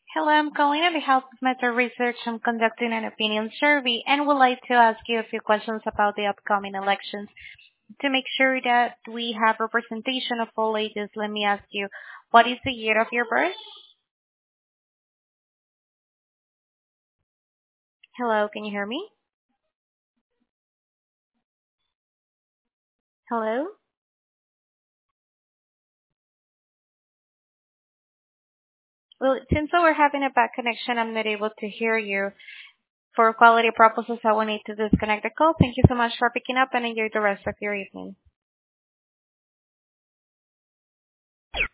Hello, I'm calling on behalf of Meta Research. I'm conducting an opinion survey and would like to ask you a few questions about the upcoming elections. To make sure that we have representation of all ages, let me ask you, what is the year of your birth? Hello, can you hear me? Hello? Well, it seems that we're having a bad connection. I'm not able to hear you. For quality purposes, I will need to disconnect the call. Thank you so much for picking up and enjoy the rest of your evening.